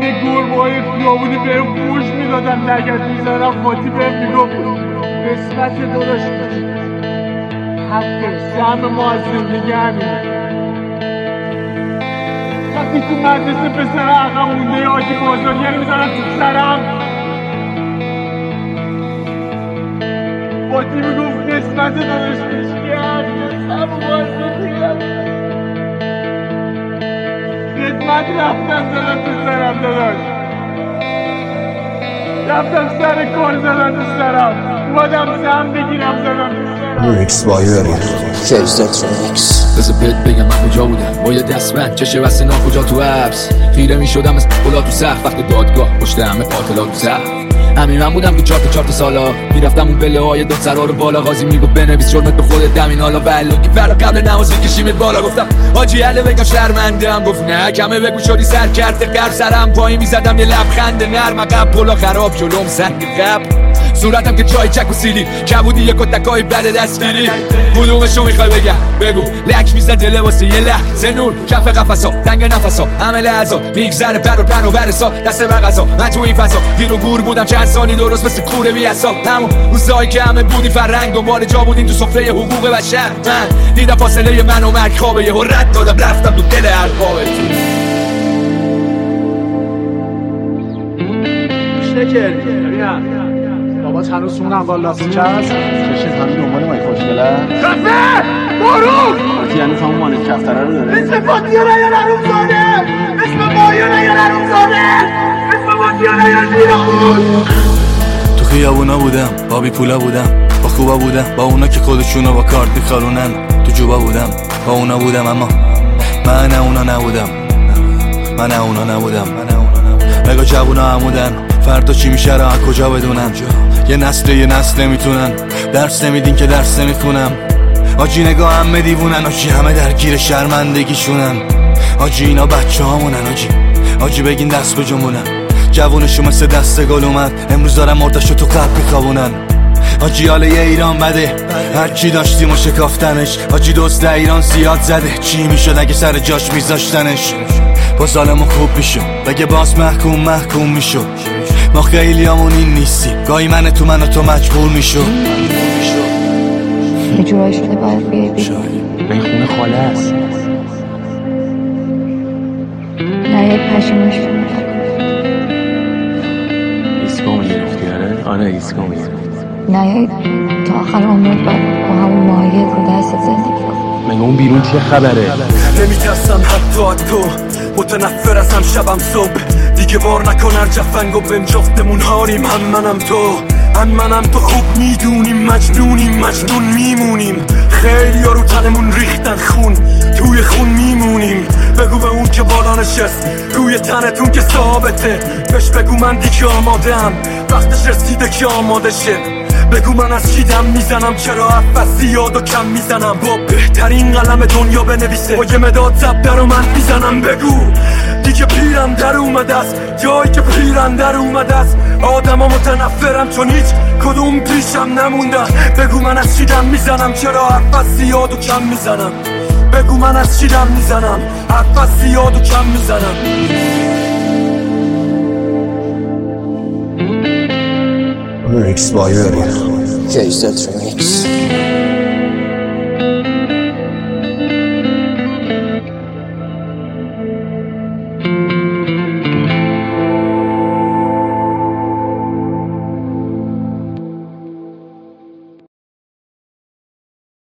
این گربه‌های خیابونی بهم گوش میدادن لگد میزدم فاتی بهم میگفت قسمت داداش حق سهم ما از زندگی همینه. وقتی تو مدرسه پسر عقب مونده آجی بازاریه میزنن تو سرم، فاتی میگفت قسمت داداش کشکی همینه، سهم ما از زندگی همینه. قسمت رفتم زدن تو سرم داداش، رفتم سر کار زدن تو سرم، اومدم سهم بگیرم زدن تو سرم. ریکس بایوری کیزت ریکس. بذار بهت بگم من کجا بودم با یه دستبند چشه و سنا کجا تو حبس خیره میشدم از بلا تو سقف وقت دادگاه پشت همه قاتلا تو سقف. همین من بودم که چهار سالا میرفتم اون پله های دو سرا رو بالا، قاضی میگفت بنویس جرمت به خودت دمین حالا بلو که فردا قبل نماز میکشیمت بالا. گفتم حاجی هله بگم شرمندم، گفت نه کمه بگو شدی سر کرده قرب سرم پایین میزدم یه لبخند نرم عقب پلا خراب جلوم سنگ قبل صورتم که جای چک و سیلی کبودی یه کتکای بد دستگیری. کدومشو میخوای بگم بگو لک میزد دل واسه یه لحظه نور کف قفصا تنگ نفسا همه لحظا میگذره پر و پن و برسا دست بغذا من تو این فضا گیر و گور بودم چند سالی درست مثل کوره بی حساب. همون روزایی که همه بودی فرنگ دنبال جا بودیم تو سفره حقوق بشر. من دیدم فاصله من و مرگ خوابه یهو رد دادم رفتم تو دل القابت. نکردی ببینم بابات هنوز اونم والاسیچه هست چشت همین دنبال مایی خوشگله خفه بارون فاتی هنوز همون مانه کفتره رو داره. اسم فاتی ها نیان حروم زاده، اسم مایی ها نیان حروم زاده، اسم فاتی ها نیان دیران. تو خیابونا بودم با بی پولا بودم با خوبا بودم با اونا که خودشونو با کارت میخارونن. تو جوبا بودم با اونا بودم اما من اونا نبودم. بگا جوونا همودن فردا چی میشه را کجا بدونن. یه نسل میتونن درس نمیدین که درس نمیخونم. آجی نگاه همه دیوونن، آجی همه درگیر شرمندگیشونن. آجی اینا بچه هامونن، آجی بگین دست به جنبونن. جوونشو مثل دست گل اومد امروز دارن مردشو تو قبل میخوابونن. آجی حاله یه ایران بده هرچی داشتیم و شکافتنش. آجی دوست ایران زیاد زده چی میشد اگه سر جاش میذاشتنش. با ظالمو خوب میشو بگه باز محکوم میشو. ما خیلی همون این نیستی گاهی من تو تو مجبور میشو. یه جورایی شده باید بیای به این خونه خاله هست نه یه پشیمون شده ایسکا میگرفتی آره ایسکا میگرفتی نه تا آخر عمرت باید با همون ماهیت رو دست زندگی کن. مگه اون بیرون چه خبره؟ نمیترسم حتی از تو متنفر ازم شبم صبح دیگه بار نکن هر جفنگو بهم جفتمون هاریم. هم منم تو خوب میدونیم مجنون میمونیم. خیلی ها رو تنمون ریختن خون توی خون میمونیم. بگو به اون که بالا نشست روی تنتون که ثابته بهش بگو من دیگه آمادم وقتش رسیده که آماده شه. بگو من از چی دم میزنم چرا عفت زیاد و کم میزنم با بهترین قلم دنیا بنویسه با یه مداد زبده رو من میزنم. بگو دیگه پیرم در اومده است جایی که پیرم در اومده است. آدم ها متنفرم چون هیچ کدوم پیشم نمونده. بگو من از چی دم میزنم چرا عفت زیاد و کم میزنم. بگو من از چی دم میزنم عفت زیاد و کم میزنم. ریکس بایوری کیزت ریکس.